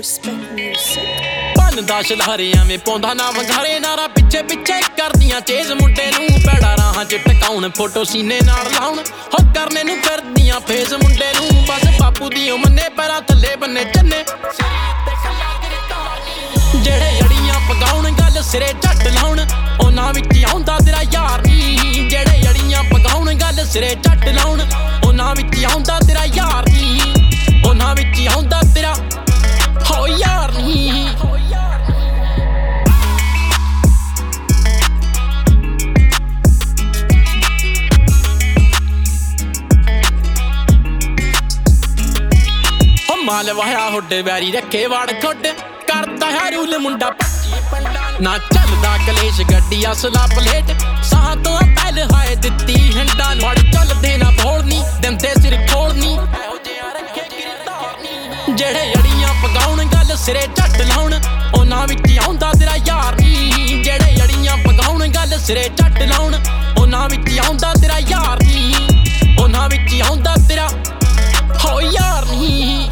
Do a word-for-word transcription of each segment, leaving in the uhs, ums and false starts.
Respect music. ਭੰਨ ਦਾ ਸ਼ਲਹਰੇ ਐਵੇਂ ਪਾਉਂਦਾ ਨਾ ਵੰਗਾਰੇ ਨਾਰਾ ਪਿੱਛੇ ਪਿੱਛੇ ਕਰਦੀਆਂ ਚੇਜ਼ ਮੁੰਡੇ ਨੂੰ ਪੈੜਾ ਰਾਹਾਂ ਚ ਟਿਕਾਉਣ ਫੋਟੋ ਸੀਨੇ ਨਾਲ ਲਾਉਣ ਹੋ ਕਰਨੇ ਨੂੰ ਫਿਰਦੀਆਂ ਫੇਸ ਮੁੰਡੇ ਨੂੰ ਬਸ ਬਾਪੂ ਦੀ ਉਹ ਮੰਨੇ ਪੈਰਾਂ ਥੱਲੇ ਬੰਨੇ ਚੰਨੇ ਜਿਹੜੇ ਅੜੀਆਂ ਪਗਾਉਣ ਗੱਲ ਸਿਰੇ ਝੱਟ ਲਾਉਣ ਉਹਨਾਂ ਵਿੱਚ ਆਉਂਦਾ ਤੇਰਾ ਯਾਰ ਨੀ ਜਿਹੜੇ ਅੜੀਆਂ ਪਗਾਉਣ ਗੱਲ ਸਿਰੇ ਝੱਟ ਲਾਉਣ ਉਹਨਾਂ ਵਿੱਚ ਆਉਂਦਾ ਤੇਰਾ ਯਾਰ ਨੀ ਉਹਨਾਂ ਵਿੱਚ ਆਉਂਦਾ ਤੇਰਾ ਹੋ ਯਾਰ ਨੀ ਮਾਲ ਵਾਹਿਆ ਹੁੱਡੇ ਵੈਰੀ ਰੱਖੇ ਵੜ ਖੁੱਡ ਕਰਦਾ ਹੈ ਰੂਲ ਮੁੰਡਾ ਨਾ ਚੱਲਦਾ ਕਲੇਸ਼ ਗੱਡੀ ਅਸਲਾ ਪਲੇਟ ਸਾਹ ਤੋਂ ਪਹਿਲ ਹਾਏ ਦਿੱਤੀ ਹੰਡਾ ਵੜ ਚੱਲਦੇ ਨਾ ਭੋਲਨੀ ਦਿੰਦੇ ਸਿਰ ਖੋਲਨੀ ਇਹੋ ਜਿਹਾ ਰੱਖੇ ਗਿਰਦਾਰ ਜਿਹੜੇ ਅੜੀਆਂ ਪਗਾਉਣ ਗੱਲ ਸਿਰੇ ਝੱਟ ਲਾਉਣ ਉਹਨਾਂ ਵਿੱਚ ਆਉਂਦਾ ਤੇਰਾ ਯਾਰ ਨੀ ਜਿਹੜੇ ਅੜੀਆਂ ਪਗਾਉਣ ਗੱਲ ਸਿਰੇ ਝੱਟ ਲਾਉਣ ਉਹਨਾਂ ਵਿੱਚ ਆਉਂਦਾ ਤੇਰਾ ਯਾਰ ਨੀ ਉਹਨਾਂ ਵਿੱਚ ਆਉਂਦਾ ਤੇਰਾ ਹੋ ਯਾਰ ਨੀ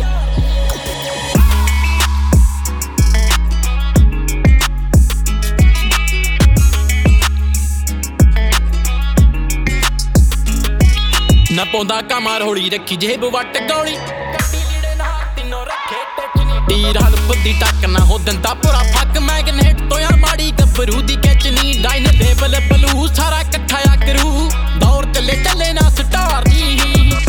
ਨਾ ਪਾਉਂਦਾ ਕਮਰ ਹੌਲੀ ਰੱਖੀ ਜੇਬ ਵੱਟ ਗੋਲੀ ਗੱਡੀ ਲੀੜੇ ਨਾ ਤਿੰਨੋਂ ਰੱਖੇ ਟੱਚਨੀ ਟੀਰ ਹਲਪ ਦੀ ਟੱਕ ਨਾ ਹੋ ਦਿੰਦਾ ਪੂਰਾ ਫੱਕ ਮੈਗਨੇਟ ਤੋਇਆ ਮਾੜੀ ਗੱਭਰੂ ਦੀ ਕੈਚਨੀ ਡਾਈਨ ਟੇਬਲ ਬਲੂ ਸਾਰਾ ਇਕੱਠਾ ਆ ਕਰੂ ਦੌਰ ਚੱਲੇ ਚੱਲੇ ਨਾ ਸਟਾਰ ਨੀ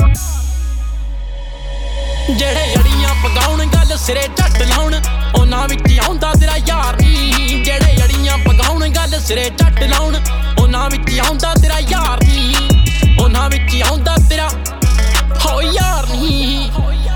ਜਿਹੜੇ ਅੜੀਆਂ ਪਗਾਉਣ ਗੱਲ ਸਿਰੇ ਝੱਟ ਲਾਉਣ ਉਹਨਾਂ ਵਿੱਚ ਆਉਂਦਾ ਤੇਰਾ ਯਾਰ ਨੀ ਜਿਹੜੇ ਅੜੀਆਂ ਪਗਾਉਣ ਗੱਲ ਸਿਰੇ ਝੱਟ ਲਾਉਣ ਉਹਨਾਂ ਵਿੱਚ ਆਉਂਦਾ ਤੇਰਾ ਯਾਰ ਨੀ ਉਹਨਾਂ ਵਿੱਚ ਆਉਂਦਾ ਤੇਰਾ ਹੋ ਯਾਰ ਨੀ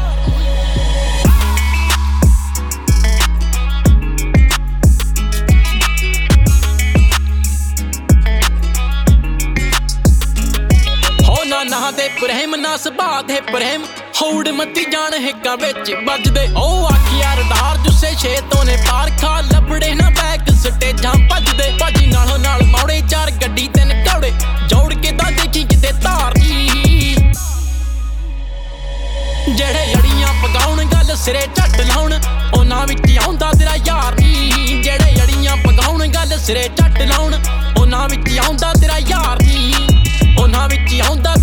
ਹੋ ਨਾ ਨਾ ਦੇ ਪ੍ਰੇਮ ਨਾ ਸੁਭਾਅ ਦੇ ਪ੍ਰੇਮ ਹੌੜ ਮੱਤੀ ਜਾਣ ਹਿੱਕਾਂ ਵਿੱਚ ਵੱਜਦੇ ਉਹ ਆਖਿਆ ਰਡਾਰ ਜੁੱਸੇ ਛੇ ਤੋਂ ਨੇ ਪਾਰ ਖਾ ਲੱਭੜੇ ਨਾ ਬੈਕ ਸਟੇਜਾਂ ਭੱਜਦੇ ਭਾਜੀ ਨਾਲੋਂ ਨਾਲ ਮੌੜੇ ਚਾਰ ਗੱਡੀ ਤਿੰਨ ਘੋੜੇ ਜੋੜ ਕੇ ਤਾਂ ਦੇਖੀ ਕਿਤੇ ਧਾਰ ਨੀ ਜਿਹੜੇ ਅੜੀਆਂ ਪਗਾਉਣ ਗੱਲ ਸਿਰੇ ਝੱਟ ਲਾਉਣ ਉਹਨਾਂ ਵਿੱਚ ਆਉਂਦਾ ਤੇਰਾ ਯਾਰ ਨੀ ਜਿਹੜੇ ਅੜੀਆਂ ਪਗਾਉਣ ਗੱਲ ਸਿਰੇ ਝੱਟ ਲਾਉਣ ਉਹਨਾਂ ਵਿੱਚ ਆਉਂਦਾ ਤੇਰਾ ਯਾਰ ਨੀ ਉਹਨਾਂ ਵਿੱਚ ਆਉਂਦਾ